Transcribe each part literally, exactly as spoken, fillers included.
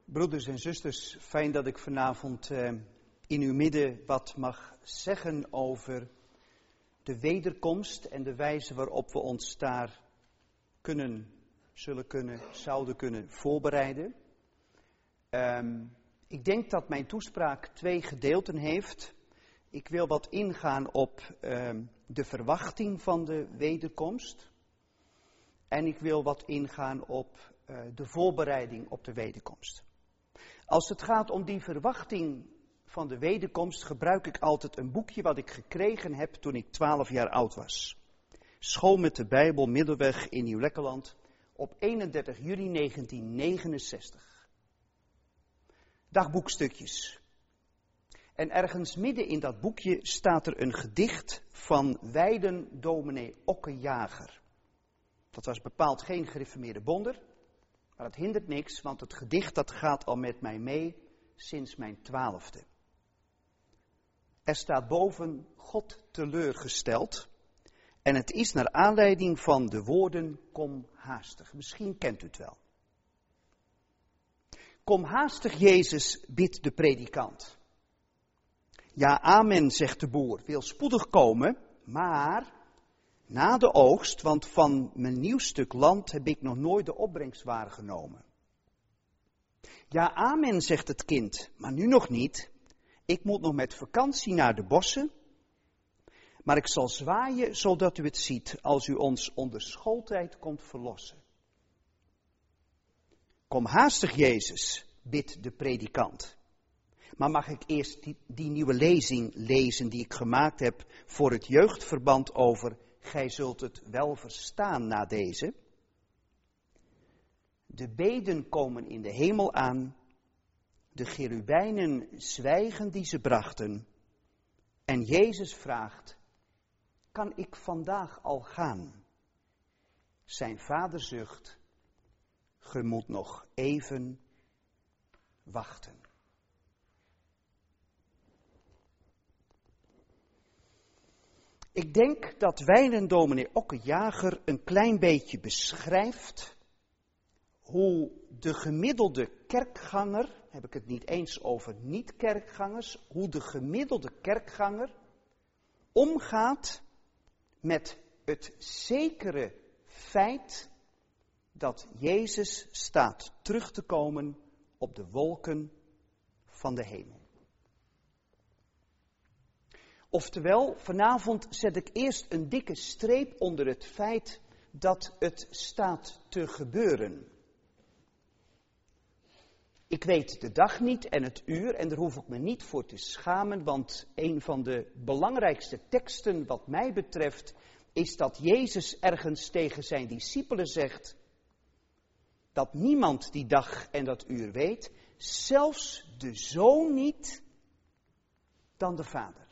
Broeders en zusters, fijn dat ik vanavond uh, in uw midden wat mag zeggen over de wederkomst en de wijze waarop we ons daar kunnen, zullen kunnen, zouden kunnen voorbereiden. Um, ik denk dat mijn toespraak twee gedeelten heeft. Ik wil wat ingaan op um, de verwachting van de wederkomst. En ik wil wat ingaan op uh, de voorbereiding op de wederkomst. Als het gaat om die verwachting van de wederkomst, gebruik ik altijd een boekje wat ik gekregen heb toen ik twaalf jaar oud was. School met de Bijbel, Middelweg in Nieuw-Lekkerland, op eenendertig juli negentien negenenzestig. Dagboekstukjes. En ergens midden in dat boekje staat er een gedicht van wijden dominee Okke Jager. Dat was bepaald geen gereformeerde bonder. Maar dat hindert niks, want het gedicht dat gaat al met mij mee sinds mijn twaalfde. Er staat boven God teleurgesteld. En het is naar aanleiding van de woorden kom haastig. Misschien kent u het wel. Kom haastig Jezus, bidt de predikant. Ja, amen, zegt de boer, wil spoedig komen, maar na de oogst, want van mijn nieuw stuk land heb ik nog nooit de opbrengst waargenomen. Ja, amen, zegt het kind, maar nu nog niet. Ik moet nog met vakantie naar de bossen. Maar ik zal zwaaien, zodat u het ziet, als u ons onder schooltijd komt verlossen. Kom haastig, Jezus, bidt de predikant. Maar mag ik eerst die, die nieuwe lezing lezen die ik gemaakt heb voor het jeugdverband over gij zult het wel verstaan na deze. De beden komen in de hemel aan, de cherubijnen zwijgen die ze brachten. En Jezus vraagt, kan ik vandaag al gaan? Zijn vader zucht, ge moet nog even wachten. Ik denk dat wijlen dominee Okke Jager een klein beetje beschrijft hoe de gemiddelde kerkganger, heb ik het niet eens over niet-kerkgangers, hoe de gemiddelde kerkganger omgaat met het zekere feit dat Jezus staat terug te komen op de wolken van de hemel. Oftewel, vanavond zet ik eerst een dikke streep onder het feit dat het staat te gebeuren. Ik weet de dag niet en het uur en daar hoef ik me niet voor te schamen, want een van de belangrijkste teksten wat mij betreft is dat Jezus ergens tegen zijn discipelen zegt dat niemand die dag en dat uur weet, zelfs de Zoon niet, dan de Vader.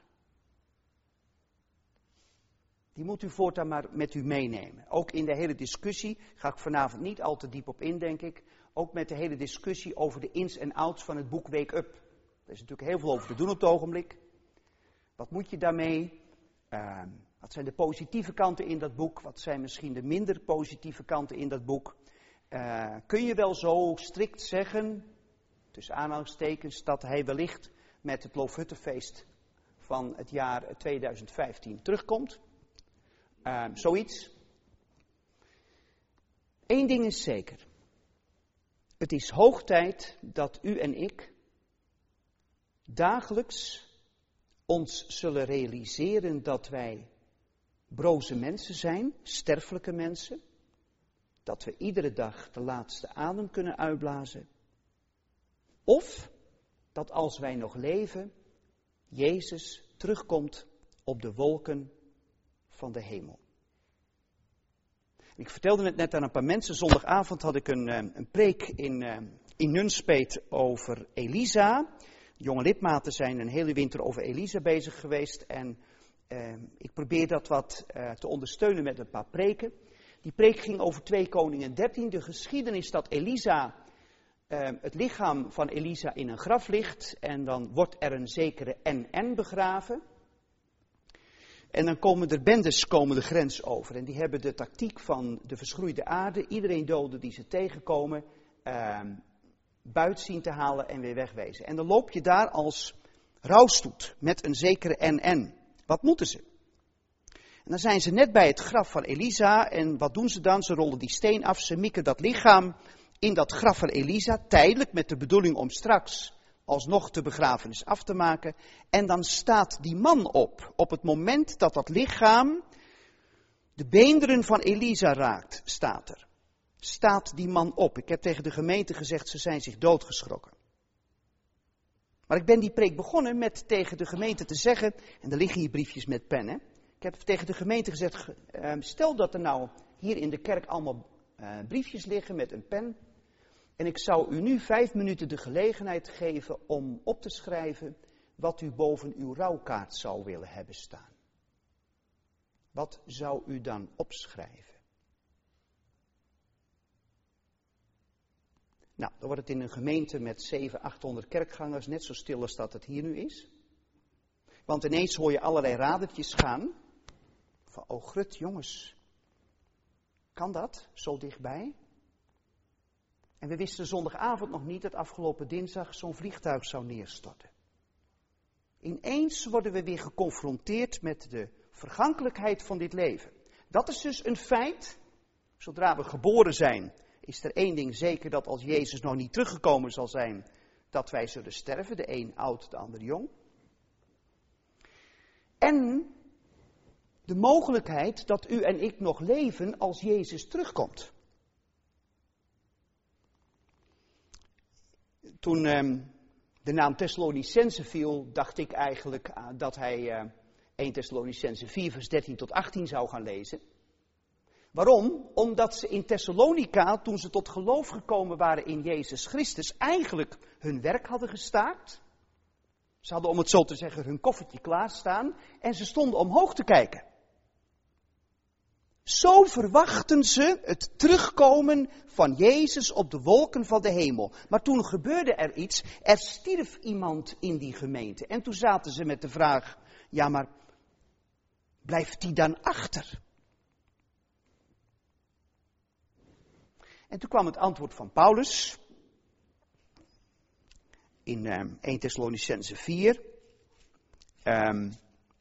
Die moet u voortaan maar met u meenemen. Ook in de hele discussie, ga ik vanavond niet al te diep op in, denk ik. Ook met de hele discussie over de ins en outs van het boek Wake Up. Er is natuurlijk heel veel over te doen op het ogenblik. Wat moet je daarmee? Uh, wat zijn de positieve kanten in dat boek? Wat zijn misschien de minder positieve kanten in dat boek? Uh, kun je wel zo strikt zeggen, tussen aanhalingstekens, dat hij wellicht met het Loofhuttenfeest van het jaar tweeduizend vijftien terugkomt? Uh, zoiets. Eén ding is zeker. Het is hoog tijd dat u en ik dagelijks ons zullen realiseren dat wij broze mensen zijn, sterfelijke mensen. Dat we iedere dag de laatste adem kunnen uitblazen. Of dat als wij nog leven, Jezus terugkomt op de wolken van de hemel. Ik vertelde het net aan een paar mensen. Zondagavond had ik een, een preek in, in Nunspeet over Elisa. Jonge lidmaten zijn een hele winter over Elisa bezig geweest. En eh, ik probeer dat wat eh, te ondersteunen met een paar preken. Die preek ging over twee Koningen dertien. De geschiedenis dat Elisa, eh, het lichaam van Elisa in een graf ligt. En dan wordt er een zekere N N begraven. En dan komen er bendes komen de grens over. En die hebben de tactiek van de verschroeide aarde. Iedereen doden die ze tegenkomen. Uh, buit zien te halen en weer wegwezen. En dan loop je daar als rouwstoet met een zekere en en. Wat moeten ze? En dan zijn ze net bij het graf van Elisa en wat doen ze dan? Ze rollen die steen af, ze mikken dat lichaam in dat graf van Elisa, tijdelijk met de bedoeling om straks alsnog de begrafenis af te maken. En dan staat die man op, op het moment dat dat lichaam de beenderen van Elisa raakt, staat er. Staat die man op. Ik heb tegen de gemeente gezegd, ze zijn zich doodgeschrokken. Maar ik ben die preek begonnen met tegen de gemeente te zeggen, en er liggen hier briefjes met pennen. Ik heb tegen de gemeente gezegd, stel dat er nou hier in de kerk allemaal uh, briefjes liggen met een pen. En ik zou u nu vijf minuten de gelegenheid geven om op te schrijven wat u boven uw rouwkaart zou willen hebben staan. Wat zou u dan opschrijven? Nou, dan wordt het in een gemeente met zevenhonderd, achthonderd kerkgangers net zo stil als dat het hier nu is. Want ineens hoor je allerlei radertjes gaan. Van, oh grut, jongens. Kan dat, zo dichtbij? En we wisten zondagavond nog niet dat afgelopen dinsdag zo'n vliegtuig zou neerstorten. Ineens worden we weer geconfronteerd met de vergankelijkheid van dit leven. Dat is dus een feit. Zodra we geboren zijn, is er één ding zeker, dat als Jezus nog niet teruggekomen zal zijn, dat wij zullen sterven. De een oud, de ander jong. En de mogelijkheid dat u en ik nog leven als Jezus terugkomt. Toen uh, de naam Thessalonicense viel, dacht ik eigenlijk uh, dat hij uh, eerste Thessalonicense vier vers dertien tot achttien zou gaan lezen. Waarom? Omdat ze in Thessalonica, toen ze tot geloof gekomen waren in Jezus Christus, eigenlijk hun werk hadden gestaakt. Ze hadden, om het zo te zeggen, hun koffertje klaarstaan en ze stonden omhoog te kijken. Zo verwachten ze het terugkomen van Jezus op de wolken van de hemel. Maar toen gebeurde er iets, er stierf iemand in die gemeente. En toen zaten ze met de vraag, ja maar, blijft die dan achter? En toen kwam het antwoord van Paulus in uh, eerste Thessalonicense vier. Um,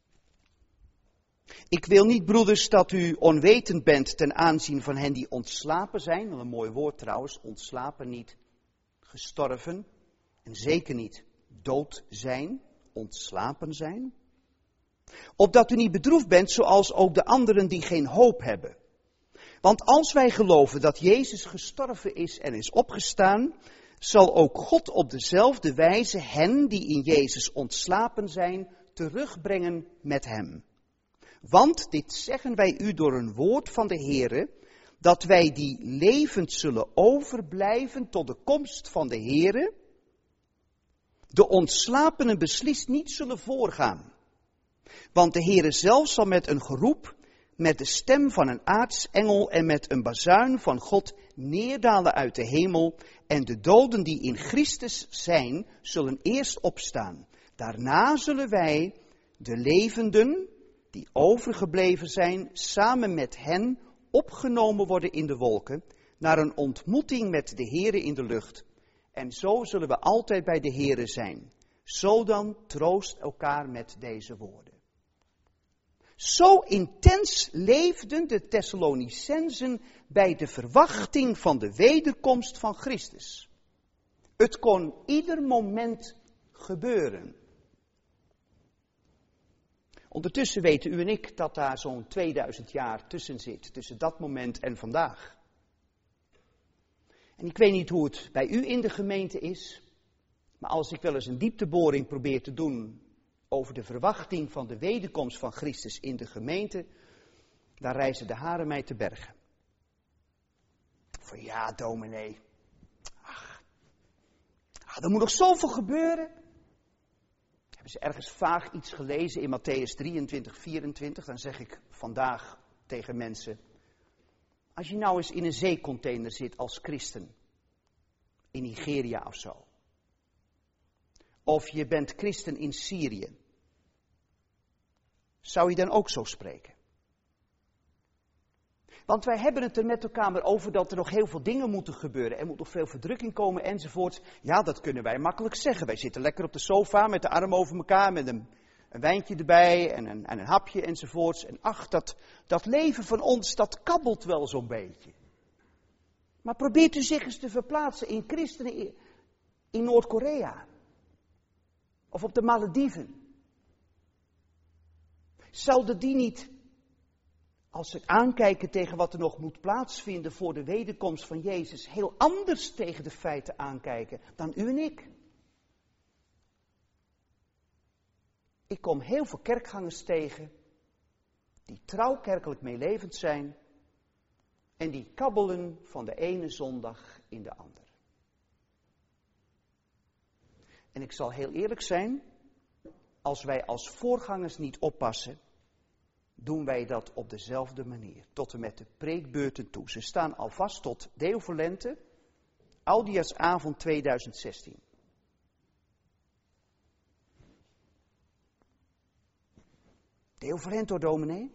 Ik wil niet, broeders, dat u onwetend bent ten aanzien van hen die ontslapen zijn. Wel een mooi woord trouwens, ontslapen, niet gestorven. En zeker niet dood zijn, ontslapen zijn. Opdat u niet bedroefd bent zoals ook de anderen die geen hoop hebben. Want als wij geloven dat Jezus gestorven is en is opgestaan, zal ook God op dezelfde wijze hen die in Jezus ontslapen zijn, terugbrengen met hem. Want dit zeggen wij u door een woord van de Heere, dat wij die levend zullen overblijven tot de komst van de Heere, de ontslapenen beslist niet zullen voorgaan. Want de Heere zelf zal met een geroep, met de stem van een aartsengel en met een bazuin van God neerdalen uit de hemel, en de doden die in Christus zijn, zullen eerst opstaan. Daarna zullen wij, de levenden, die overgebleven zijn, samen met hen opgenomen worden in de wolken, naar een ontmoeting met de Heere in de lucht. En zo zullen we altijd bij de Heere zijn. Zo dan troost elkaar met deze woorden. Zo intens leefden de Thessalonicensen bij de verwachting van de wederkomst van Christus. Het kon ieder moment gebeuren. Ondertussen weten u en ik dat daar zo'n tweeduizend jaar tussen zit, tussen dat moment en vandaag. En ik weet niet hoe het bij u in de gemeente is, maar als ik wel eens een diepteboring probeer te doen over de verwachting van de wederkomst van Christus in de gemeente, dan rijzen de haren mij te bergen. Van ja, dominee, ach, ach, er moet nog zoveel gebeuren. Hebben ze ergens vaag iets gelezen in Matthäus drieëntwintig, vierentwintig, dan zeg ik vandaag tegen mensen, als je nou eens in een zeecontainer zit als christen, in Nigeria of zo, of je bent christen in Syrië, zou je dan ook zo spreken? Want wij hebben het er met elkaar maar over dat er nog heel veel dingen moeten gebeuren. Er moet nog veel verdrukking komen enzovoort. Ja, dat kunnen wij makkelijk zeggen. Wij zitten lekker op de sofa met de armen over elkaar, met een, een wijntje erbij en een, en een hapje enzovoorts. En ach, dat, dat leven van ons, dat kabbelt wel zo'n beetje. Maar probeert u zich eens te verplaatsen in christenen in, in Noord-Korea. Of op de Malediven. Zouden die niet, als ze aankijken tegen wat er nog moet plaatsvinden voor de wederkomst van Jezus, heel anders tegen de feiten aankijken dan u en ik? Ik kom heel veel kerkgangers tegen die trouw kerkelijk meelevend zijn en die kabbelen van de ene zondag in de andere. En ik zal heel eerlijk zijn, als wij als voorgangers niet oppassen, doen wij dat op dezelfde manier, tot en met de preekbeurten toe. Ze staan al vast tot Deo voor Lente, Oudejaarsavond tweeduizend zestien. Deo voor Lente, hoor, dominee.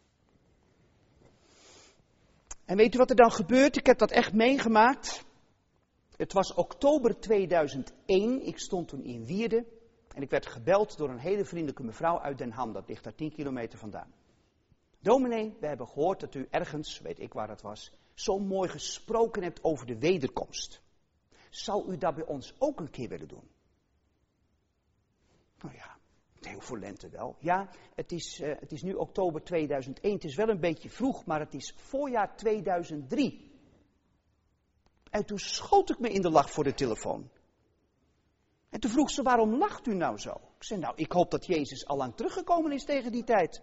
En weet u wat er dan gebeurt? Ik heb dat echt meegemaakt. Het was oktober tweeduizend één, ik stond toen in Wierde en ik werd gebeld door een hele vriendelijke mevrouw uit Den Ham, dat ligt daar tien kilometer vandaan. Dominee, we hebben gehoord dat u ergens, weet ik waar het was, zo mooi gesproken hebt over de wederkomst. Zou u dat bij ons ook een keer willen doen? Nou ja, heel voor Lente wel. Ja, het is, uh, het is nu oktober tweeduizend één, het is wel een beetje vroeg, maar het is voorjaar tweeduizend drie. En toen schoot ik me in de lach voor de telefoon. En toen vroeg ze, waarom lacht u nou zo? Ik zei, nou, ik hoop dat Jezus al lang teruggekomen is tegen die tijd.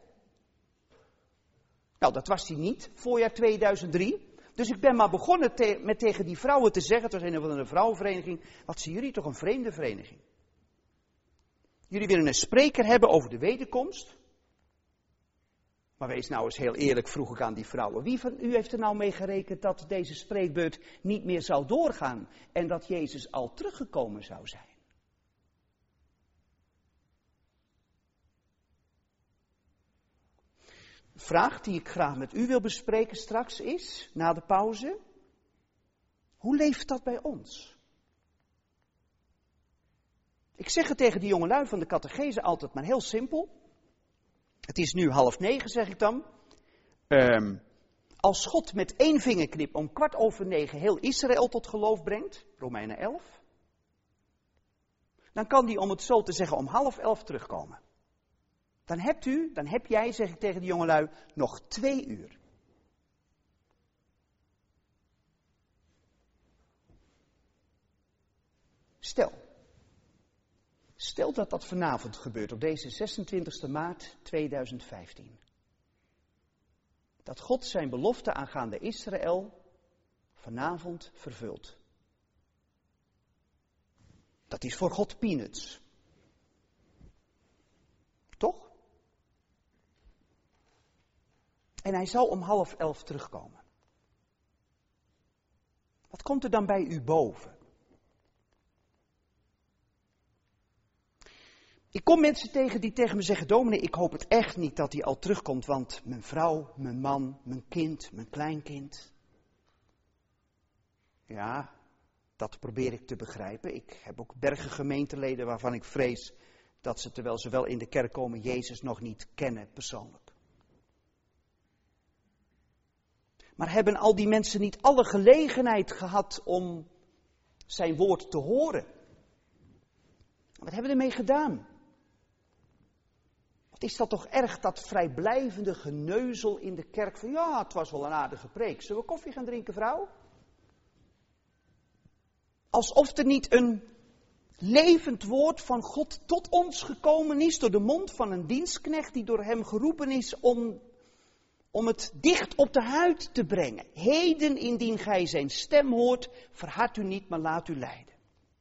Nou, dat was hij niet, voorjaar tweeduizend drie. Dus ik ben maar begonnen te, met tegen die vrouwen te zeggen, het was een of andere vrouwenvereniging, wat zien jullie toch een vreemde vereniging. Jullie willen een spreker hebben over de wederkomst. Maar wees nou eens heel eerlijk, vroeg ik aan die vrouwen. Wie van u heeft er nou mee gerekend dat deze spreekbeurt niet meer zou doorgaan en dat Jezus al teruggekomen zou zijn? De vraag die ik graag met u wil bespreken straks is, na de pauze, hoe leeft dat bij ons? Ik zeg het tegen die jongelui van de catechese altijd maar heel simpel. Het is nu half negen, zeg ik dan. Um, als God met één vingerknip om kwart over negen heel Israël tot geloof brengt, Romeinen elf, dan kan die, om het zo te zeggen, om half elf terugkomen. Dan hebt u, dan heb jij, zeg ik tegen de jongelui, nog twee uur. Stel, stel dat dat vanavond gebeurt, op deze zesentwintigste maart tweeduizend vijftien. Dat God zijn belofte aangaande Israël vanavond vervult. Dat is voor God peanuts. Toch? En hij zal om half elf terugkomen. Wat komt er dan bij u boven? Ik kom mensen tegen die tegen me zeggen, dominee, ik hoop het echt niet dat hij al terugkomt, want mijn vrouw, mijn man, mijn kind, mijn kleinkind. Ja, dat probeer ik te begrijpen. Ik heb ook bergen gemeenteleden waarvan ik vrees dat ze, terwijl ze wel in de kerk komen, Jezus nog niet kennen persoonlijk. Maar hebben al die mensen niet alle gelegenheid gehad om zijn woord te horen? Wat hebben we ermee gedaan? Wat is dat toch erg, dat vrijblijvende geneuzel in de kerk van, ja, het was wel een aardige preek. Zullen we koffie gaan drinken, vrouw? Alsof er niet een levend woord van God tot ons gekomen is door de mond van een dienstknecht die door hem geroepen is om, om het dicht op de huid te brengen. Heden, indien gij zijn stem hoort, verhard u niet, maar laat u leiden.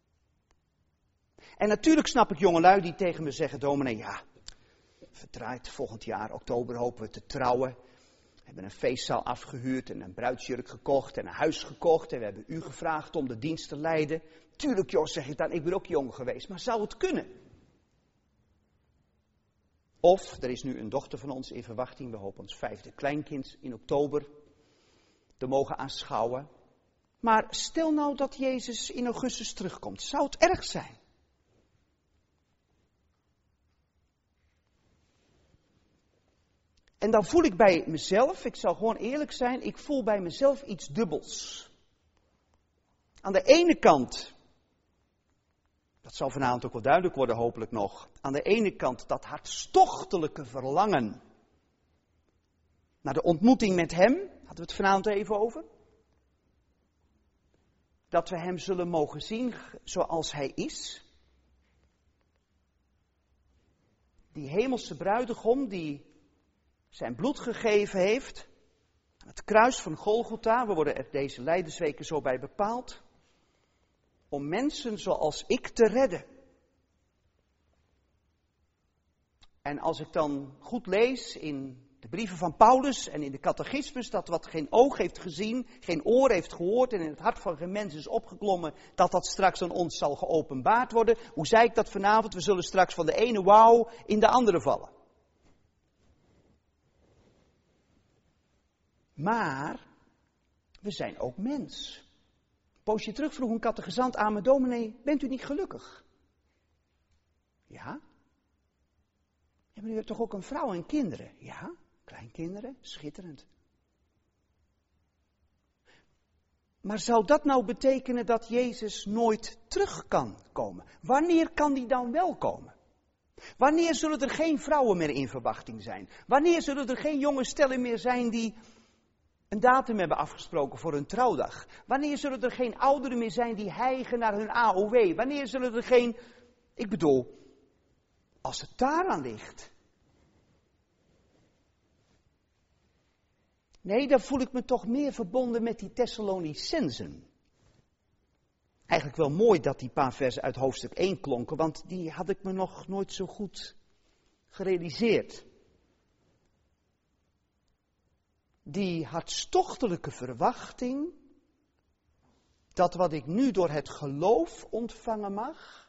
En natuurlijk snap ik jongelui die tegen me zeggen, dominee, ja, verdraaid, volgend jaar, oktober, hopen we te trouwen. We hebben een feestzaal afgehuurd en een bruidsjurk gekocht en een huis gekocht. En we hebben u gevraagd om de dienst te leiden. Tuurlijk, joh, zeg ik dan, ik ben ook jong geweest, maar zou het kunnen? Of, er is nu een dochter van ons in verwachting, we hopen ons vijfde kleinkind in oktober. te mogen aanschouwen. Maar stel nou dat Jezus in augustus terugkomt. Zou het erg zijn? En dan voel ik bij mezelf, ik zal gewoon eerlijk zijn, ik voel bij mezelf iets dubbels. Aan de ene kant, dat zal vanavond ook wel duidelijk worden hopelijk nog. Aan de ene kant dat hartstochtelijke verlangen naar de ontmoeting met hem, hadden we het vanavond even over. Dat we hem zullen mogen zien zoals hij is. Die hemelse bruidegom die zijn bloed gegeven heeft. Aan het kruis van Golgotha, we worden er deze Lijdensweken zo bij bepaald. Om mensen zoals ik te redden. En als ik dan goed lees in de brieven van Paulus en in de catechismus, dat wat geen oog heeft gezien, geen oor heeft gehoord en in het hart van geen mens is opgeklommen, dat dat straks aan ons zal geopenbaard worden. Hoe zei ik dat vanavond? We zullen straks van de ene wauw in de andere vallen. Maar we zijn ook mens. Een poosje terug vroeg een catechizant aan me: dominee, bent u niet gelukkig? Ja. Ja, maar u hebt toch ook een vrouw en kinderen? Ja, kleinkinderen, schitterend. Maar zou dat nou betekenen dat Jezus nooit terug kan komen? Wanneer kan die dan wel komen? Wanneer zullen er geen vrouwen meer in verwachting zijn? Wanneer zullen er geen jonge stellen meer zijn die een datum hebben afgesproken voor hun trouwdag? Wanneer zullen er geen ouderen meer zijn die hijgen naar hun A O W? Wanneer zullen er geen... Ik bedoel, als het daaraan ligt. Nee, dan voel ik me toch meer verbonden met die Thessalonicensen. Eigenlijk wel mooi dat die paar versen uit hoofdstuk één klonken, want die had ik me nog nooit zo goed gerealiseerd. Die hartstochtelijke verwachting, dat wat ik nu door het geloof ontvangen mag,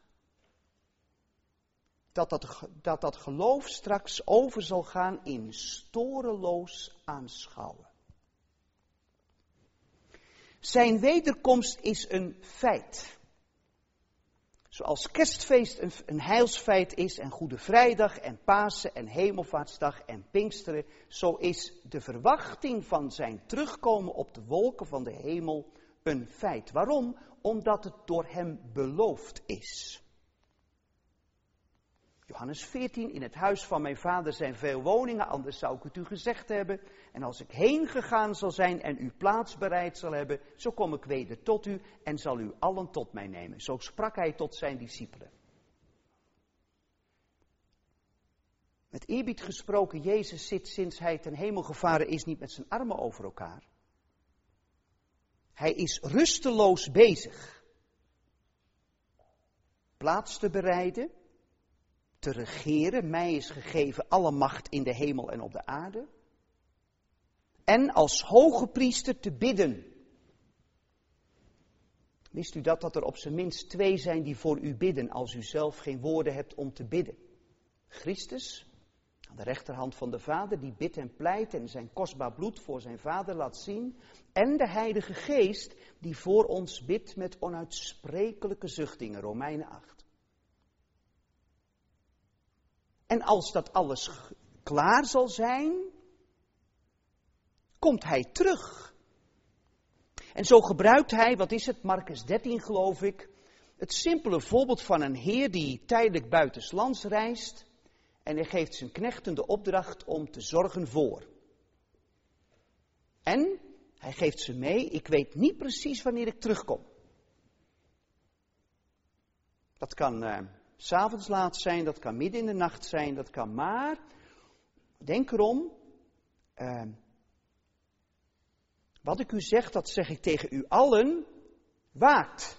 dat dat, dat dat geloof straks over zal gaan in storeloos aanschouwen. Zijn wederkomst is een feit. Zoals kerstfeest een, een heilsfeit is en Goede Vrijdag en Pasen en Hemelvaartsdag en Pinksteren, zo is de verwachting van zijn terugkomen op de wolken van de hemel een feit. Waarom? Omdat het door hem beloofd is. Johannes veertien, in het huis van mijn vader zijn veel woningen, anders zou ik het u gezegd hebben. En als ik heen gegaan zal zijn en u plaats bereid zal hebben, zo kom ik weder tot u en zal u allen tot mij nemen. Zo sprak hij tot zijn discipelen. Met eerbied gesproken, Jezus zit sinds hij ten hemel gevaren is niet met zijn armen over elkaar. Hij is rusteloos bezig. Plaats te bereiden. Te regeren, mij is gegeven alle macht in de hemel en op de aarde. En als hoge priester te bidden. Wist u dat, dat er op zijn minst twee zijn die voor u bidden als u zelf geen woorden hebt om te bidden? Christus, aan de rechterhand van de Vader, die bidt en pleit en zijn kostbaar bloed voor zijn Vader laat zien. En de Heilige Geest, die voor ons bidt met onuitsprekelijke zuchtingen, Romeinen acht. En als dat alles klaar zal zijn, komt hij terug. En zo gebruikt hij, wat is het, Marcus dertien geloof ik, het simpele voorbeeld van een heer die tijdelijk buitenslands reist. En hij geeft zijn knechten de opdracht om te zorgen voor. En hij geeft ze mee, ik weet niet precies wanneer ik terugkom. Dat kan... Uh, 's avonds laat zijn, dat kan midden in de nacht zijn, dat kan maar. Denk erom, uh, wat ik u zeg, dat zeg ik tegen u allen, waakt.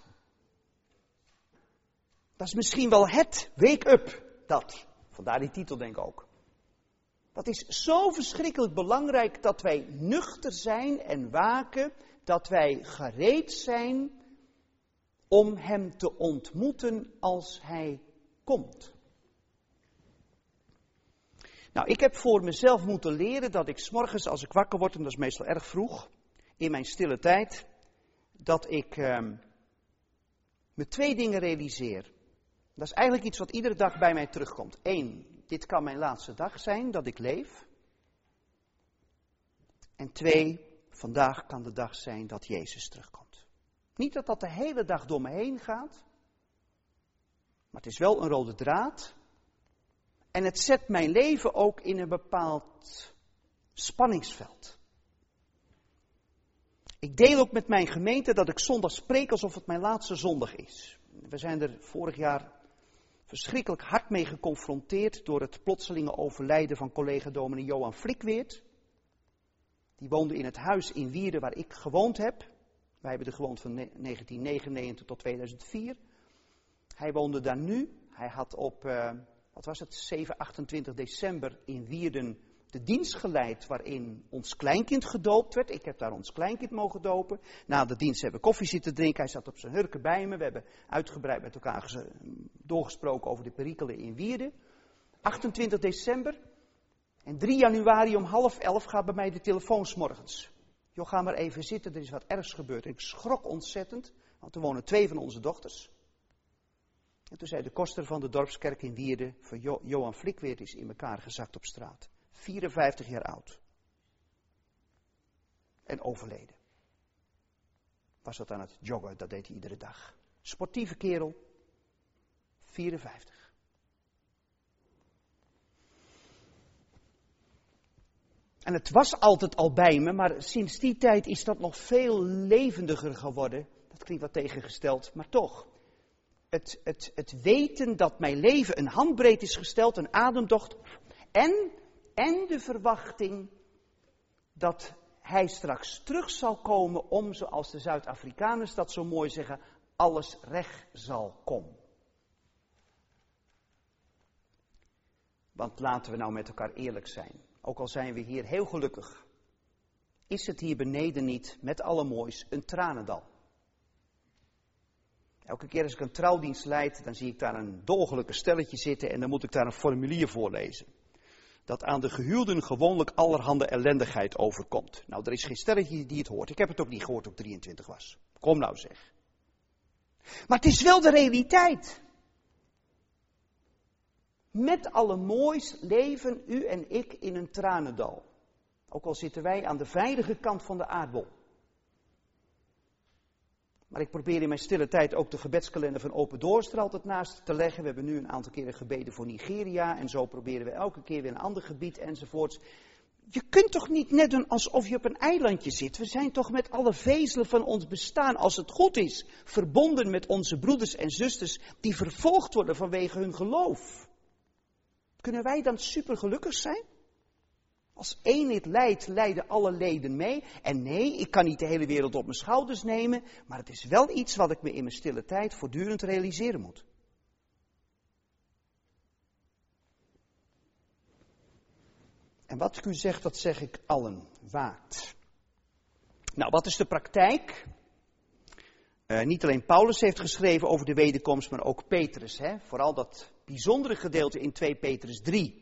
Dat is misschien wel het wake-up, dat. Vandaar die titel denk ik ook. Dat is zo verschrikkelijk belangrijk dat wij nuchter zijn en waken, dat wij gereed zijn om hem te ontmoeten als hij komt. Nou, ik heb voor mezelf moeten leren dat ik 's morgens als ik wakker word, en dat is meestal erg vroeg, in mijn stille tijd dat ik uh, me twee dingen realiseer. Dat is eigenlijk iets wat iedere dag bij mij terugkomt. Eén, dit kan mijn laatste dag zijn dat ik leef. En twee, vandaag kan de dag zijn dat Jezus terugkomt. Niet dat dat de hele dag door me heen gaat. Maar het is wel een rode draad. En het zet mijn leven ook in een bepaald spanningsveld. Ik deel ook met mijn gemeente dat ik zondag spreek alsof het mijn laatste zondag is. We zijn er vorig jaar verschrikkelijk hard mee geconfronteerd door het plotselinge overlijden van collega dominee Johan Flikweert. Die woonde in het huis in Wierden waar ik gewoond heb. Wij hebben er gewoond van negentien negenennegentig tot tweeduizend vier. Hij woonde daar nu. Hij had op, uh, wat was het, zeven, achtentwintig december in Wierden de dienst geleid waarin ons kleinkind gedoopt werd. Ik heb daar ons kleinkind mogen dopen. Na de dienst hebben we koffie zitten drinken. Hij zat op zijn hurken bij me. We hebben uitgebreid met elkaar doorgesproken over de perikelen in Wierden. achtentwintig december. En drie januari om half elf gaat bij mij de telefoon 's morgens. Joh, ga maar even zitten, er is wat ergs gebeurd. Ik schrok ontzettend, want er wonen twee van onze dochters. En toen zei de koster van de dorpskerk in Wierden, van jo- Johan Flikweert is in elkaar gezakt op straat. vierenvijftig jaar oud. En overleden. Was dat aan het joggen, dat deed hij iedere dag. Sportieve kerel, vierenvijftig. En het was altijd al bij me, maar sinds die tijd is dat nog veel levendiger geworden. Dat klinkt wat tegengesteld, maar toch. Het, het, het weten dat mijn leven een handbreed is gesteld, een ademtocht. En, en de verwachting dat hij straks terug zal komen om, zoals de Zuid-Afrikaners dat zo mooi zeggen, alles recht zal komen. Want laten we nou met elkaar eerlijk zijn. Ook al zijn we hier heel gelukkig, is het hier beneden niet, met alle moois, een tranendal. Elke keer als ik een trouwdienst leid, dan zie ik daar een dolgelukke stelletje zitten en dan moet ik daar een formulier voorlezen. Dat aan de gehuwden gewoonlijk allerhande ellendigheid overkomt. Nou, er is geen stelletje die het hoort. Ik heb het ook niet gehoord toen ik drieëntwintig was. Kom nou zeg. Maar het is wel de realiteit. Met alle moois leven u en ik in een tranendal. Ook al zitten wij aan de veilige kant van de aardbol. Maar ik probeer in mijn stille tijd ook de gebedskalender van Open Doors er altijd naast te leggen. We hebben nu een aantal keren gebeden voor Nigeria. En zo proberen we elke keer weer een ander gebied enzovoorts. Je kunt toch niet net doen alsof je op een eilandje zit. We zijn toch met alle vezelen van ons bestaan, als het goed is, verbonden met onze broeders en zusters die vervolgd worden vanwege hun geloof. Kunnen wij dan supergelukkig zijn? Als één het lijdt, lijden alle leden mee. En nee, ik kan niet de hele wereld op mijn schouders nemen, maar het is wel iets wat ik me in mijn stille tijd voortdurend realiseren moet. En wat ik u zeg, dat zeg ik allen. Waakt. Nou, wat is de praktijk? Uh, niet alleen Paulus heeft geschreven over de wederkomst, maar ook Petrus. Hè? Vooral dat bijzondere gedeelte in twee Petrus drie.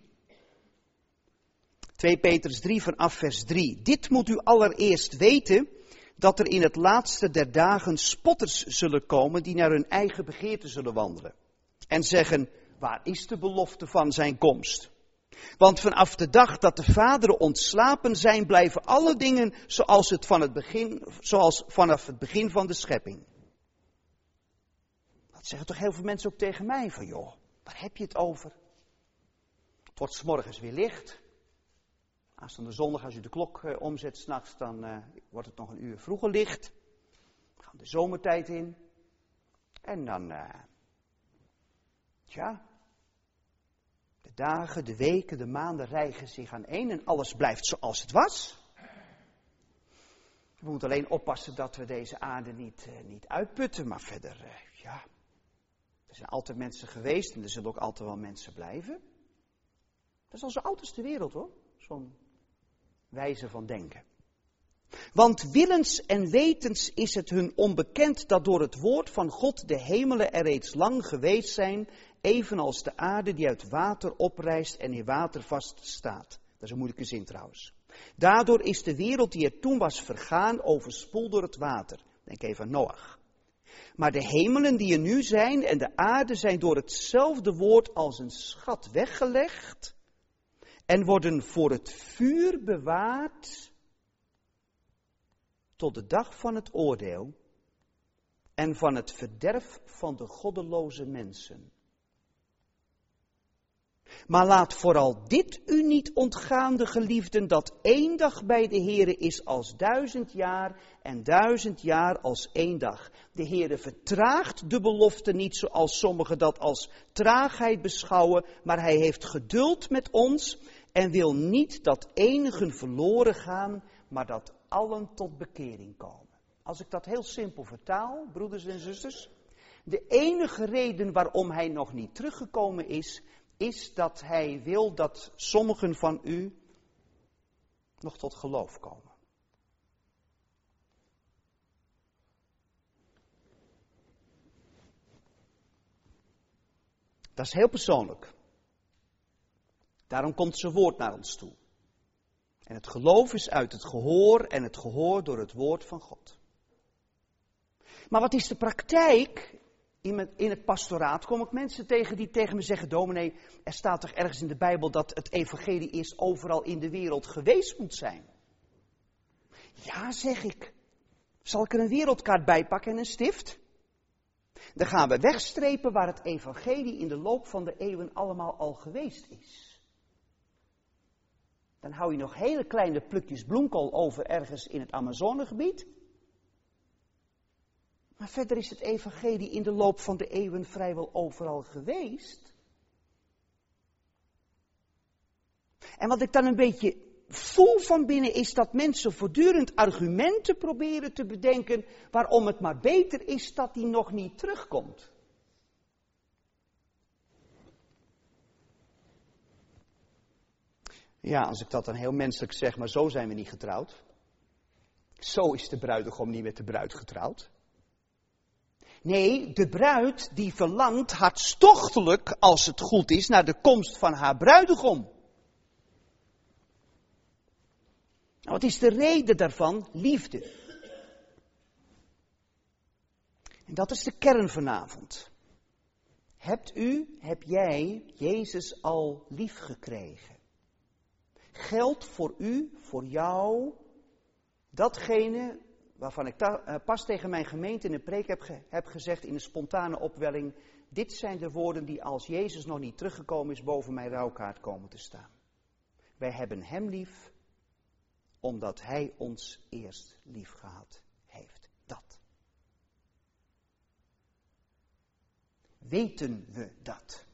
twee Petrus drie vanaf vers drie. Dit moet u allereerst weten, dat er in het laatste der dagen spotters zullen komen die naar hun eigen begeerte zullen wandelen. En zeggen, waar is de belofte van zijn komst? Want vanaf de dag dat de vaderen ontslapen zijn, blijven alle dingen zoals, het van het begin, zoals vanaf het begin van de schepping. Dat zeggen toch heel veel mensen ook tegen mij, van joh, waar heb je het over? Het wordt 's morgens weer licht. Aanstaande zondag, als u de klok uh, omzet 's nachts, dan uh, wordt het nog een uur vroeger licht. We gaan de zomertijd in. En dan, uh, tja, de dagen, de weken, de maanden rijgen zich aan één en alles blijft zoals het was. We moeten alleen oppassen dat we deze aarde niet, uh, niet uitputten, maar verder, uh, ja, er zijn altijd mensen geweest en er zullen ook altijd wel mensen blijven. Dat is al zo oud als de wereld hoor, zo'n wijze van denken. Want willens en wetens is het hun onbekend dat door het woord van God de hemelen er reeds lang geweest zijn, evenals de aarde die uit water oprijst en in water vaststaat. Dat is een moeilijke zin trouwens. Daardoor is de wereld die er toen was vergaan, overspoeld door het water. Denk even aan Noach. Maar de hemelen die er nu zijn en de aarde zijn door hetzelfde woord als een schat weggelegd en worden voor het vuur bewaard tot de dag van het oordeel en van het verderf van de goddeloze mensen. Maar laat vooral dit u niet ontgaan, de geliefden, dat één dag bij de Heere is als duizend jaar en duizend jaar als één dag. De Heere vertraagt de belofte niet zoals sommigen dat als traagheid beschouwen, maar hij heeft geduld met ons en wil niet dat enigen verloren gaan, maar dat allen tot bekering komen. Als ik dat heel simpel vertaal, broeders en zusters, de enige reden waarom hij nog niet teruggekomen is, is dat hij wil dat sommigen van u nog tot geloof komen. Dat is heel persoonlijk. Daarom komt zijn woord naar ons toe. En het geloof is uit het gehoor en het gehoor door het woord van God. Maar wat is de praktijk? In het pastoraat kom ik mensen tegen die tegen me zeggen, dominee, er staat toch ergens in de Bijbel dat het evangelie eerst overal in de wereld geweest moet zijn? Ja, zeg ik. Zal ik er een wereldkaart bij pakken en een stift? Dan gaan we wegstrepen waar het evangelie in de loop van de eeuwen allemaal al geweest is. Dan hou je nog hele kleine plukjes bloemkool over ergens in het Amazonegebied. Maar verder is het evangelie in de loop van de eeuwen vrijwel overal geweest. En wat ik dan een beetje voel van binnen is dat mensen voortdurend argumenten proberen te bedenken waarom het maar beter is dat hij nog niet terugkomt. Ja, als ik dat dan heel menselijk zeg, maar zo zijn we niet getrouwd. Zo is de bruidegom niet met de bruid getrouwd. Nee, de bruid die verlangt hartstochtelijk, als het goed is, naar de komst van haar bruidegom. Nou, wat is de reden daarvan? Liefde. En dat is de kern vanavond. Hebt u, heb jij Jezus al lief gekregen? Geldt voor u, voor jou, datgene waarvan ik ta- uh, pas tegen mijn gemeente in een preek heb, ge- heb gezegd in een spontane opwelling, dit zijn de woorden die als Jezus nog niet teruggekomen is boven mijn rouwkaart komen te staan. Wij hebben hem lief, omdat hij ons eerst lief gehad heeft. Dat. Weten we dat?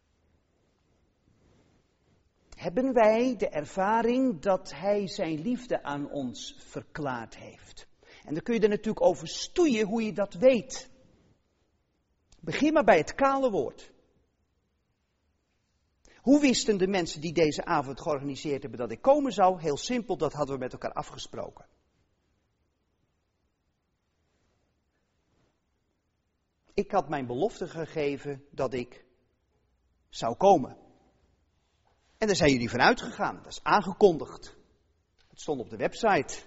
Hebben wij de ervaring dat hij zijn liefde aan ons verklaard heeft? En dan kun je er natuurlijk over stoeien hoe je dat weet. Begin maar bij het kale woord. Hoe wisten de mensen die deze avond georganiseerd hebben dat ik komen zou? Heel simpel, dat hadden we met elkaar afgesproken. Ik had mijn belofte gegeven dat ik zou komen. En daar zijn jullie van uitgegaan. Dat is aangekondigd. Het stond op de website.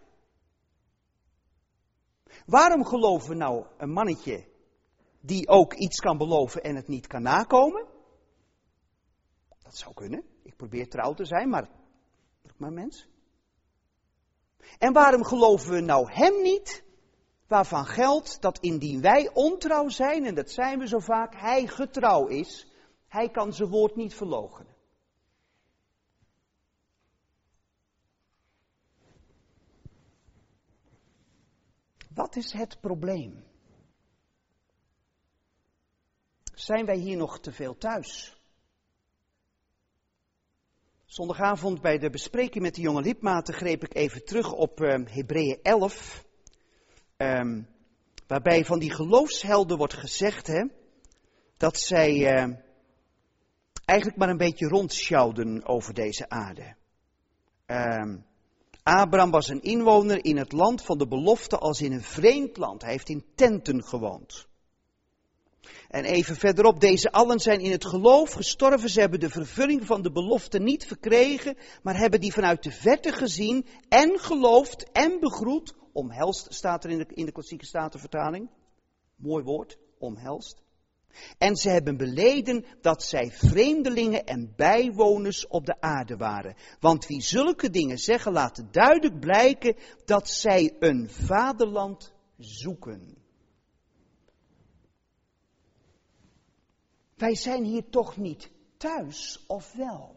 Waarom geloven we nou een mannetje die ook iets kan beloven en het niet kan nakomen? Dat zou kunnen. Ik probeer trouw te zijn, maar druk maar mens. En waarom geloven we nou hem niet, waarvan geldt dat indien wij ontrouw zijn, en dat zijn we zo vaak, hij getrouw is, hij kan zijn woord niet verloochenen. Wat is het probleem? Zijn wij hier nog te veel thuis? Zondagavond bij de bespreking met de jonge lidmaten greep ik even terug op uh, Hebreeën elf. Um, waarbij van die geloofshelden wordt gezegd hè, dat zij uh, eigenlijk maar een beetje rondsjouwden over deze aarde. Um, Abraham was een inwoner in het land van de belofte als in een vreemd land. Hij heeft in tenten gewoond. En even verderop, deze allen zijn in het geloof gestorven. Ze hebben de vervulling van de belofte niet verkregen, maar hebben die vanuit de verte gezien en geloofd en begroet. Omhelst staat er in de, in de klassieke statenvertaling. Mooi woord, omhelst. En ze hebben beleden dat zij vreemdelingen en bijwoners op de aarde waren. Want wie zulke dingen zeggen, laten duidelijk blijken dat zij een vaderland zoeken. Wij zijn hier toch niet thuis, of wel?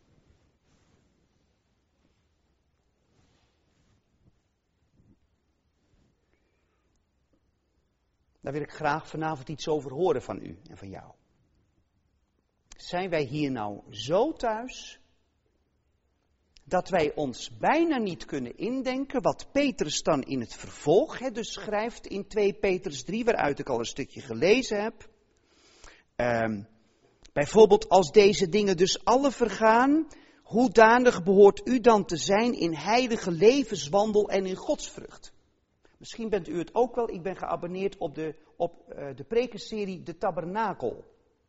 Daar wil ik graag vanavond iets over horen van u en van jou. Zijn wij hier nou zo thuis dat wij ons bijna niet kunnen indenken wat Petrus dan in het vervolg hè, dus schrijft in twee Petrus drie, waaruit ik al een stukje gelezen heb. Um, bijvoorbeeld als deze dingen dus alle vergaan, hoedanig behoort u dan te zijn in heilige levenswandel en in godsvrucht. Misschien bent u het ook wel, ik ben geabonneerd op de, op, uh, de prekenserie De Tabernakel.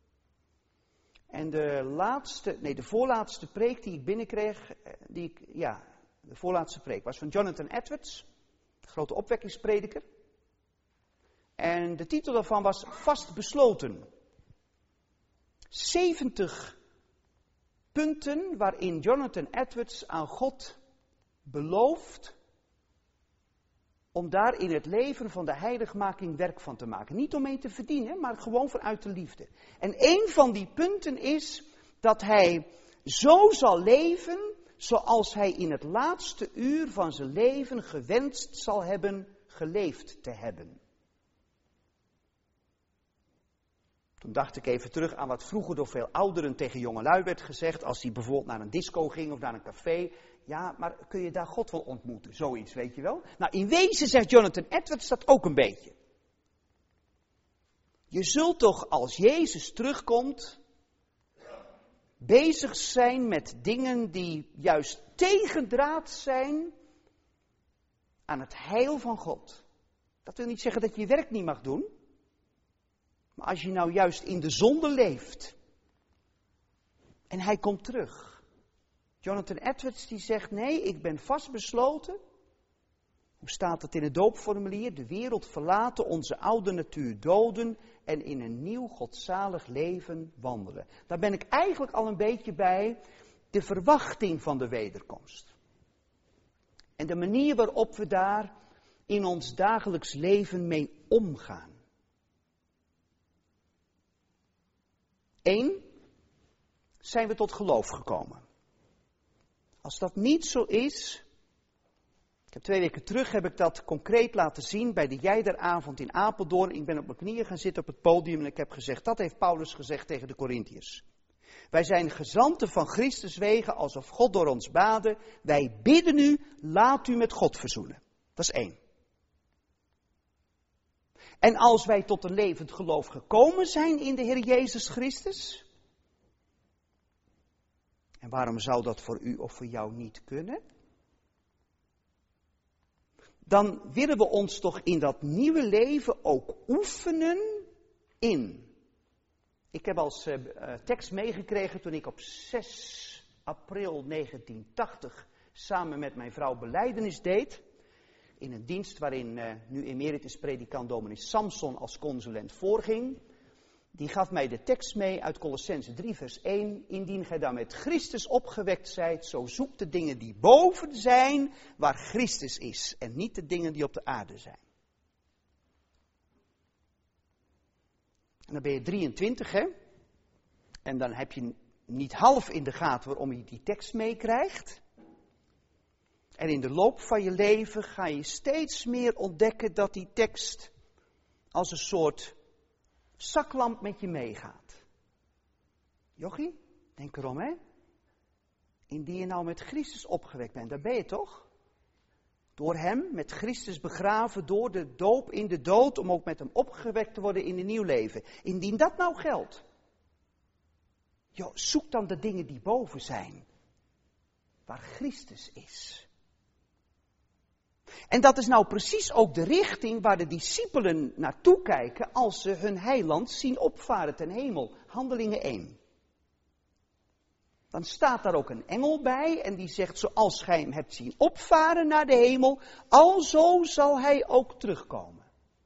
En de laatste, nee de voorlaatste preek die ik binnenkreeg, die ik, ja, de voorlaatste preek was van Jonathan Edwards, de grote opwekkingsprediker. En de titel daarvan was Vastbesloten. zeventig punten waarin Jonathan Edwards aan God belooft om daar in het leven van de heiligmaking werk van te maken. Niet om mee te verdienen, maar gewoon vanuit de liefde. En een van die punten is dat hij zo zal leven zoals hij in het laatste uur van zijn leven gewenst zal hebben geleefd te hebben. Toen dacht ik even terug aan wat vroeger door veel ouderen tegen jongelui werd gezegd, als die bijvoorbeeld naar een disco ging of naar een café. Ja, maar kun je daar God wel ontmoeten? Zoiets, weet je wel? Nou, in wezen zegt Jonathan Edwards dat ook een beetje. Je zult toch als Jezus terugkomt bezig zijn met dingen die juist tegendraad zijn aan het heil van God. Dat wil niet zeggen dat je je werk niet mag doen. Maar als je nou juist in de zonde leeft en hij komt terug. Jonathan Edwards die zegt, nee, ik ben vastbesloten. Hoe staat het in het doopformulier? De wereld verlaten, onze oude natuur doden en in een nieuw godzalig leven wandelen. Daar ben ik eigenlijk al een beetje bij de verwachting van de wederkomst. En de manier waarop we daar in ons dagelijks leven mee omgaan. Eén, zijn we tot geloof gekomen. Als dat niet zo is, ik heb twee weken terug heb ik dat concreet laten zien bij de Jijderavond in Apeldoorn. Ik ben op mijn knieën gaan zitten op het podium en ik heb gezegd, dat heeft Paulus gezegd tegen de Korintiërs. Wij zijn gezanten van Christus wegen, alsof God door ons baden. Wij bidden u, laat u met God verzoenen. Dat is één. En als wij tot een levend geloof gekomen zijn in de Heer Jezus Christus. En waarom zou dat voor u of voor jou niet kunnen? Dan willen we ons toch in dat nieuwe leven ook oefenen in. Ik heb als uh, tekst meegekregen toen ik op zes april negentien tachtig samen met mijn vrouw belijdenis deed. In een dienst waarin uh, nu emeritus predikant dominee Samson als consulent voorging. Die gaf mij de tekst mee uit Kolossenzen drie vers één. Indien gij dan met Christus opgewekt zijt, zo zoek de dingen die boven zijn, waar Christus is. En niet de dingen die op de aarde zijn. En dan ben je drieëntwintig, hè. En dan heb je niet half in de gaten waarom je die tekst meekrijgt. En in de loop van je leven ga je steeds meer ontdekken dat die tekst als een soort zaklamp met je meegaat. Jochie, denk erom, hè. Indien je nou met Christus opgewekt bent, daar ben je toch? Door hem, met Christus begraven, door de doop in de dood, om ook met hem opgewekt te worden in een nieuw leven. Indien dat nou geldt, joh, zoek dan de dingen die boven zijn, waar Christus is. En dat is nou precies ook de richting waar de discipelen naartoe kijken als ze hun heiland zien opvaren ten hemel. Handelingen één. Dan staat daar ook een engel bij en die zegt, zoals gij hem hebt zien opvaren naar de hemel, alzo zal hij ook terugkomen.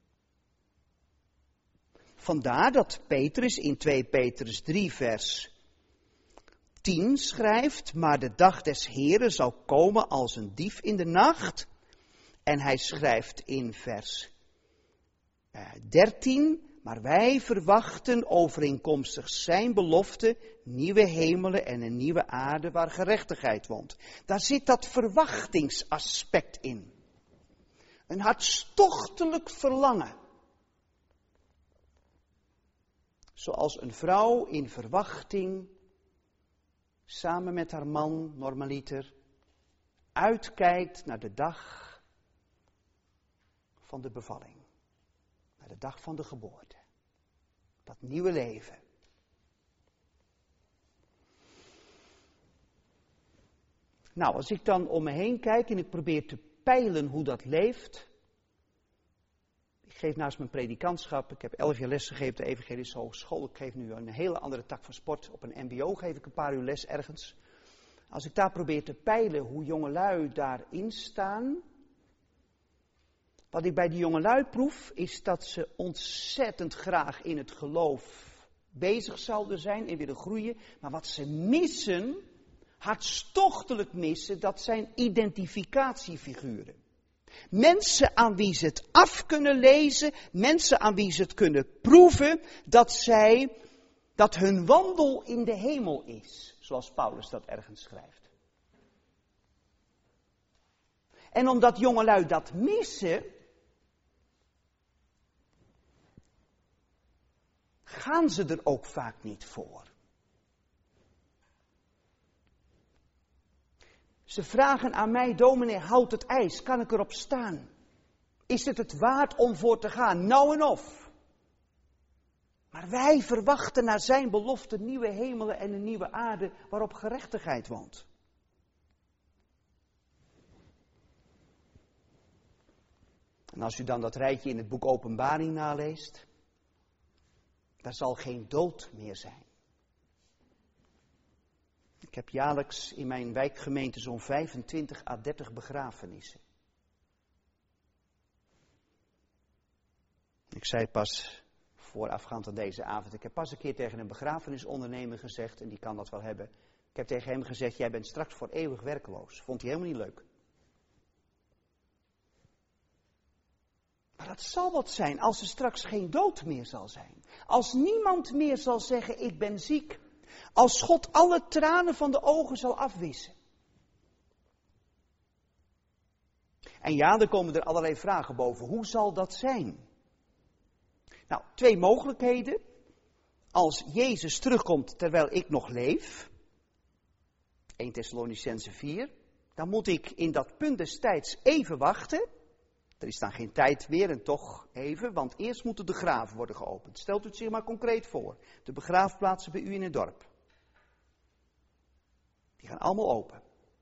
Vandaar dat Petrus in twee Petrus drie vers tien schrijft, maar de dag des Heren zal komen als een dief in de nacht. En hij schrijft in vers dertien, maar wij verwachten overeenkomstig zijn belofte nieuwe hemelen en een nieuwe aarde waar gerechtigheid woont. Daar zit dat verwachtingsaspect in. Een hartstochtelijk verlangen. Zoals een vrouw in verwachting, samen met haar man, normaliter, uitkijkt naar de dag van de bevalling. Naar de dag van de geboorte. Dat nieuwe leven. Nou, als ik dan om me heen kijk en ik probeer te peilen hoe dat leeft. Ik geef naast mijn predikantschap, ik heb elf jaar les gegeven op de Evangelische Hogeschool. Ik geef nu een hele andere tak van sport. Op een mbo geef ik een paar uur les ergens. Als ik daar probeer te peilen hoe jongelui daarin staan. Wat ik bij die jongelui proef, is dat ze ontzettend graag in het geloof bezig zouden zijn en willen groeien. Maar wat ze missen, hartstochtelijk missen, dat zijn identificatiefiguren. Mensen aan wie ze het af kunnen lezen, mensen aan wie ze het kunnen proeven, dat zij, dat hun wandel in de hemel is, zoals Paulus dat ergens schrijft. En omdat jongelui dat missen, gaan ze er ook vaak niet voor. Ze vragen aan mij, dominee, houd het ijs, kan ik erop staan? Is het het waard om voor te gaan? Nou en of. Maar wij verwachten naar zijn belofte nieuwe hemelen en een nieuwe aarde waarop gerechtigheid woont. En als u dan dat rijtje in het boek Openbaring naleest, daar zal geen dood meer zijn. Ik heb jaarlijks in mijn wijkgemeente zo'n vijfentwintig à dertig begrafenissen. Ik zei pas voorafgaand aan deze avond, ik heb pas een keer tegen een begrafenisondernemer gezegd, en die kan dat wel hebben. Ik heb tegen hem gezegd, jij bent straks voor eeuwig werkloos. Vond hij helemaal niet leuk. Maar dat zal wat zijn als er straks geen dood meer zal zijn. Als niemand meer zal zeggen, ik ben ziek. Als God alle tranen van de ogen zal afwissen. En ja, er komen er allerlei vragen boven. Hoe zal dat zijn? Nou, twee mogelijkheden. Als Jezus terugkomt terwijl ik nog leef. Eerste Thessalonicenzen vier. Dan moet ik in dat punt des tijds even wachten. Er is dan geen tijd meer en toch even, want eerst moeten de graven worden geopend. Stelt u het zich maar concreet voor. De begraafplaatsen bij u in het dorp. Die gaan allemaal open.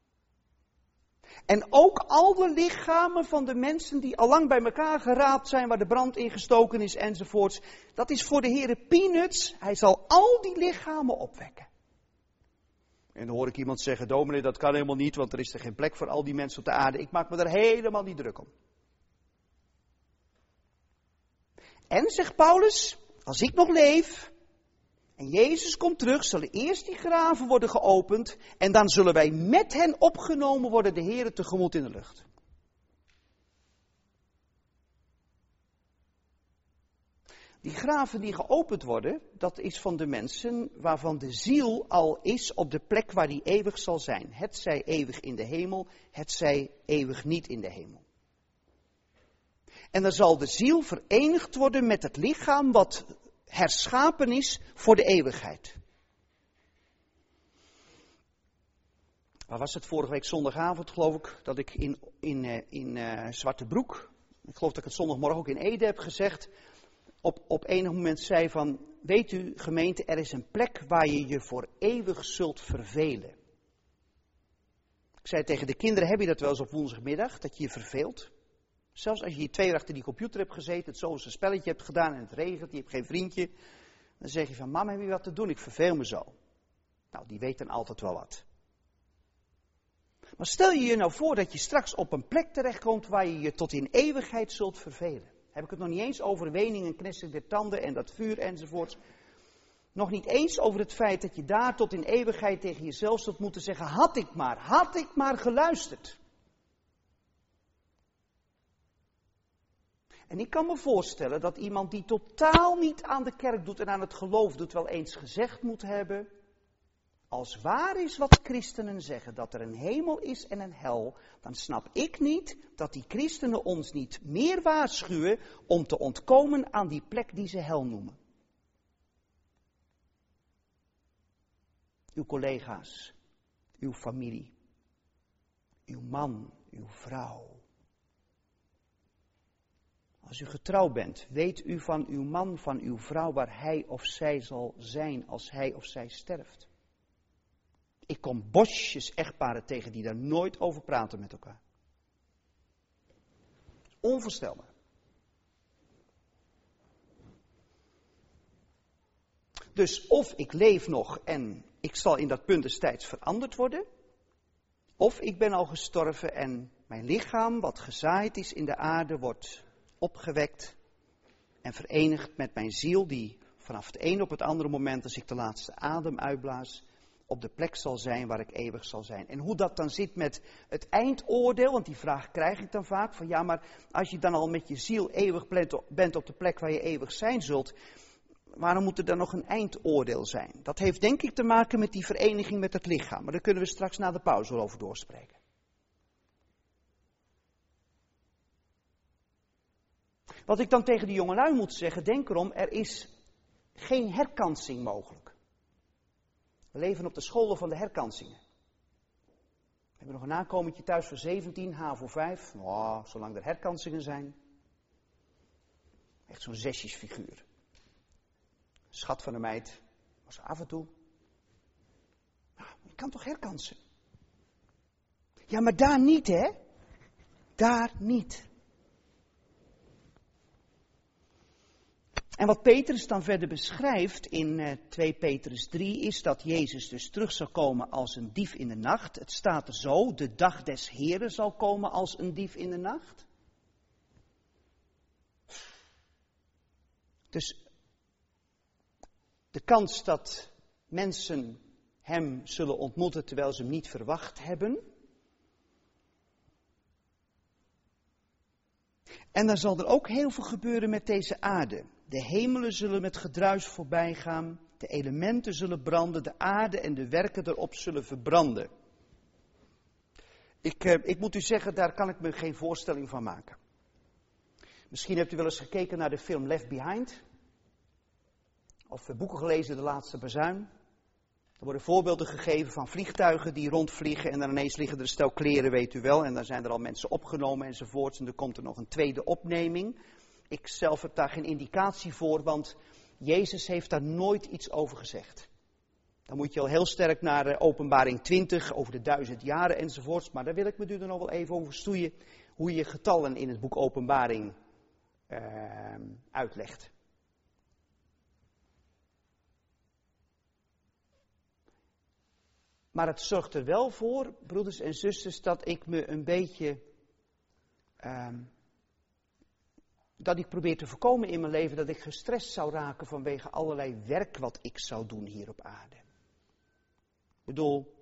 En ook al de lichamen van de mensen die al lang bij elkaar geraapt zijn, waar de brand ingestoken is enzovoorts. Dat is voor de Heere peanuts. Hij zal al die lichamen opwekken. En dan hoor ik iemand zeggen, dominee, dat kan helemaal niet, want er is er geen plek voor al die mensen op de aarde. Ik maak me daar helemaal niet druk om. En, zegt Paulus, als ik nog leef en Jezus komt terug, zullen eerst die graven worden geopend en dan zullen wij met hen opgenomen worden de Heere tegemoet in de lucht. Die graven die geopend worden, dat is van de mensen waarvan de ziel al is op de plek waar die eeuwig zal zijn. Het zij eeuwig in de hemel, het zij eeuwig niet in de hemel. En dan zal de ziel verenigd worden met het lichaam wat herschapen is voor de eeuwigheid. Waar was het vorige week zondagavond, geloof ik, dat ik in, in, in, in uh, Zwarte Broek, ik geloof dat ik het zondagmorgen ook in Ede heb gezegd, op, op enig moment zei van, weet u gemeente, er is een plek waar je je voor eeuwig zult vervelen. Ik zei tegen de kinderen, heb je dat wel eens op woensdagmiddag, dat je je verveelt? Zelfs als je hier twee uur achter die computer hebt gezeten, het zoveelste spelletje hebt gedaan en het regent, je hebt geen vriendje. Dan zeg je van, mam, heb je wat te doen? Ik verveel me zo. Nou, die weet dan altijd wel wat. Maar stel je je nou voor dat je straks op een plek terechtkomt waar je je tot in eeuwigheid zult vervelen. Heb ik het nog niet eens over wening en knetsing der tanden en dat vuur enzovoort. Nog niet eens over het feit dat je daar tot in eeuwigheid tegen jezelf zult moeten zeggen, had ik maar, had ik maar geluisterd. En ik kan me voorstellen dat iemand die totaal niet aan de kerk doet en aan het geloof doet, wel eens gezegd moet hebben, als waar is wat christenen zeggen, dat er een hemel is en een hel, dan snap ik niet dat die christenen ons niet meer waarschuwen om te ontkomen aan die plek die ze hel noemen. Uw collega's, uw familie, uw man, uw vrouw. Als u getrouwd bent, weet u van uw man, van uw vrouw, waar hij of zij zal zijn als hij of zij sterft. Ik kom bosjes echtparen tegen die daar nooit over praten met elkaar. Onvoorstelbaar. Dus of ik leef nog en ik zal in dat punt destijds veranderd worden, of ik ben al gestorven en mijn lichaam, wat gezaaid is in de aarde, wordt opgewekt en verenigd met mijn ziel, die vanaf het een op het andere moment, als ik de laatste adem uitblaas, op de plek zal zijn waar ik eeuwig zal zijn. En hoe dat dan zit met het eindoordeel, want die vraag krijg ik dan vaak, van ja, maar als je dan al met je ziel eeuwig bent op de plek waar je eeuwig zijn zult, waarom moet er dan nog een eindoordeel zijn? Dat heeft denk ik te maken met die vereniging met het lichaam, maar daar kunnen we straks na de pauze wel over doorspreken. Wat ik dan tegen de jongelui moet zeggen, denk erom, er is geen herkansing mogelijk. We leven op de scholen van de herkansingen. We hebben nog een nakomertje thuis voor zeventien, H A V O vijf. Oh, zolang er herkansingen zijn. Echt zo'n zesjesfiguur. Schat van een meid. Maar zo af en toe. Nou, je kan toch herkansen? Ja, maar daar niet, hè? Daar niet. En wat Petrus dan verder beschrijft in uh, twee Petrus drie is dat Jezus dus terug zal komen als een dief in de nacht. Het staat er zo, de dag des Heren zal komen als een dief in de nacht. Dus de kans dat mensen hem zullen ontmoeten terwijl ze hem niet verwacht hebben. En dan zal er ook heel veel gebeuren met deze aarde. De hemelen zullen met gedruis voorbij gaan, de elementen zullen branden, de aarde en de werken erop zullen verbranden. Ik, eh, ik moet u zeggen, daar kan ik me geen voorstelling van maken. Misschien hebt u wel eens gekeken naar de film Left Behind. Of boeken gelezen, De Laatste Bazuin. Er worden voorbeelden gegeven van vliegtuigen die rondvliegen en dan ineens liggen er een stel kleren, weet u wel. En dan zijn er al mensen opgenomen enzovoorts en er komt er nog een tweede opneming. Ik zelf heb daar geen indicatie voor, want Jezus heeft daar nooit iets over gezegd. Dan moet je al heel sterk naar Openbaring twintig, over de duizend jaren enzovoorts. Maar daar wil ik me nu dan nog wel even over stoeien, hoe je getallen in het boek Openbaring uh, uitlegt. Maar het zorgt er wel voor, broeders en zusters, dat ik me een beetje... Uh, dat ik probeer te voorkomen in mijn leven dat ik gestrest zou raken vanwege allerlei werk wat ik zou doen hier op aarde. Ik bedoel,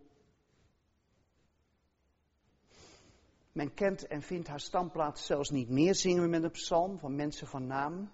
men kent en vindt haar standplaats zelfs niet meer, zingen we met een psalm van mensen van naam.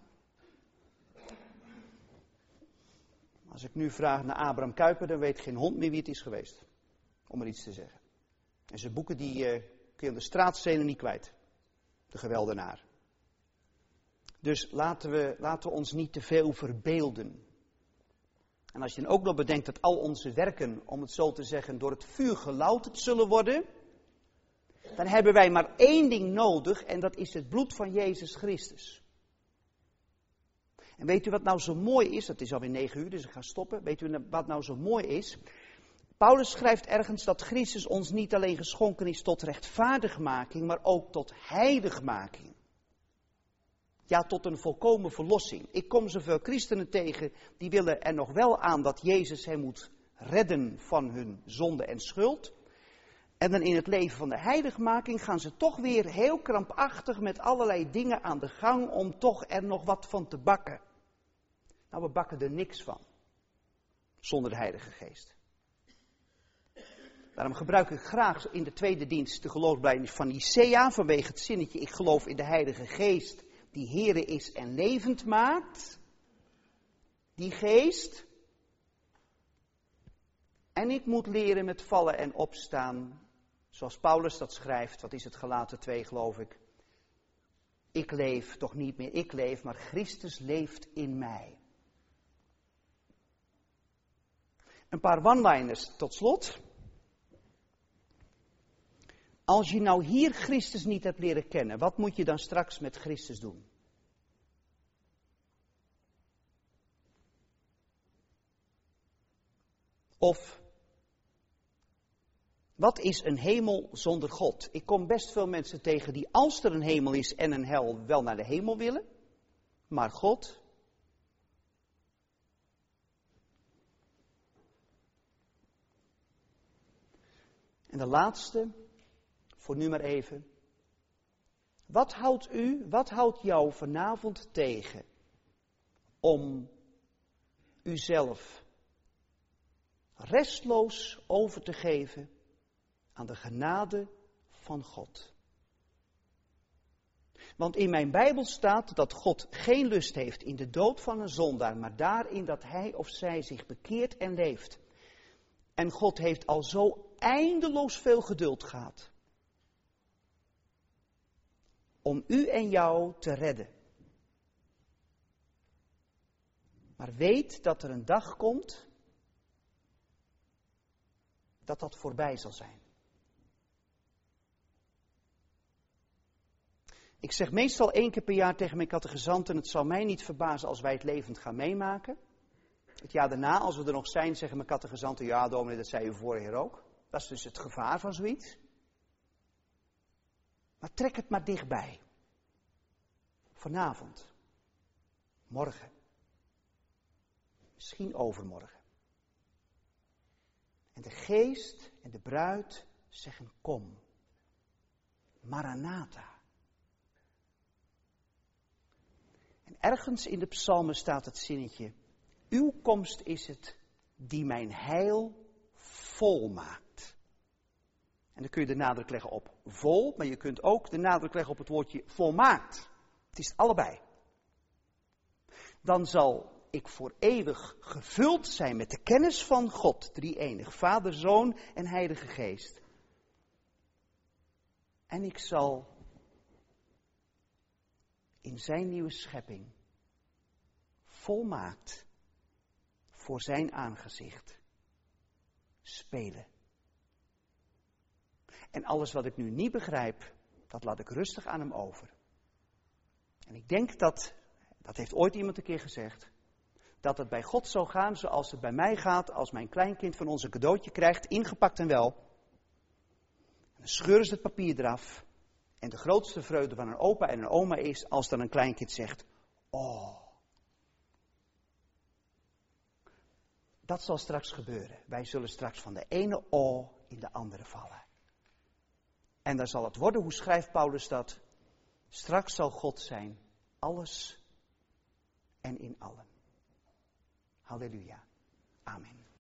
Als ik nu vraag naar Abraham Kuyper, dan weet geen hond meer wie het is geweest. Om er iets te zeggen. En zijn boeken die uh, kun je aan de straatstenen niet kwijt. De geweldenaar. Dus laten we, laten we ons niet te veel verbeelden. En als je dan ook nog bedenkt dat al onze werken, om het zo te zeggen, door het vuur gelouterd zullen worden, dan hebben wij maar één ding nodig en dat is het bloed van Jezus Christus. En weet u wat nou zo mooi is? Dat is alweer negen uur, dus ik ga stoppen. Weet u wat nou zo mooi is? Paulus schrijft ergens dat Christus ons niet alleen geschonken is tot rechtvaardigmaking, maar ook tot heiligmaking. Ja, tot een volkomen verlossing. Ik kom zoveel christenen tegen, die willen er nog wel aan dat Jezus hen moet redden van hun zonde en schuld. En dan in het leven van de heiligmaking gaan ze toch weer heel krampachtig met allerlei dingen aan de gang om toch er nog wat van te bakken. Nou, we bakken er niks van, zonder de Heilige Geest. Daarom gebruik ik graag in de tweede dienst de geloofsbelijdenis van Nicea, vanwege het zinnetje, ik geloof in de Heilige Geest, die Here is en levend maakt. Die geest. En ik moet leren met vallen en opstaan, zoals Paulus dat schrijft, wat is het, Galaten twee geloof ik. Ik leef, toch niet meer ik leef, maar Christus leeft in mij. Een paar one-liners tot slot. Als je nou hier Christus niet hebt leren kennen, wat moet je dan straks met Christus doen? Of, wat is een hemel zonder God? Ik kom best veel mensen tegen die, als er een hemel is en een hel, wel naar de hemel willen. Maar God... En de laatste, voor nu maar even. Wat houdt u, wat houdt jou vanavond tegen om uzelf restloos over te geven aan de genade van God? Want in mijn Bijbel staat dat God geen lust heeft in de dood van een zondaar, maar daarin dat hij of zij zich bekeert en leeft. En God heeft al zo eindeloos veel geduld gehad om u en jou te redden. Maar weet dat er een dag komt dat dat voorbij zal zijn. Ik zeg meestal één keer per jaar tegen mijn catechizanten, het zal mij niet verbazen als wij het levend gaan meemaken. Het jaar daarna, als we er nog zijn, zeggen mijn catechizanten, ja dominee, dat zei u vorige keer ook. Dat is dus het gevaar van zoiets. Maar trek het maar dichtbij. Vanavond. Morgen. Misschien overmorgen. En de geest en de bruid zeggen kom. Maranatha. En ergens in de psalmen staat het zinnetje, uw komst is het die mijn heil volmaakt. En dan kun je de nadruk leggen op vol, maar je kunt ook de nadruk leggen op het woordje volmaakt. Het is allebei. Dan zal ik voor eeuwig gevuld zijn met de kennis van God, drie-enig, Vader, Zoon en Heilige Geest. En ik zal in zijn nieuwe schepping volmaakt voor zijn aangezicht spelen. En alles wat ik nu niet begrijp, dat laat ik rustig aan hem over. En ik denk dat, dat heeft ooit iemand een keer gezegd, dat het bij God zou gaan zoals het bij mij gaat als mijn kleinkind van ons een cadeautje krijgt, ingepakt en wel. En dan scheuren ze het papier eraf. En de grootste vreugde van een opa en een oma is als dan een kleinkind zegt, oh. Dat zal straks gebeuren. Wij zullen straks van de ene oh in de andere vallen. En dan zal het worden, hoe schrijft Paulus dat? Straks zal God zijn, alles en in allen. Halleluja. Amen.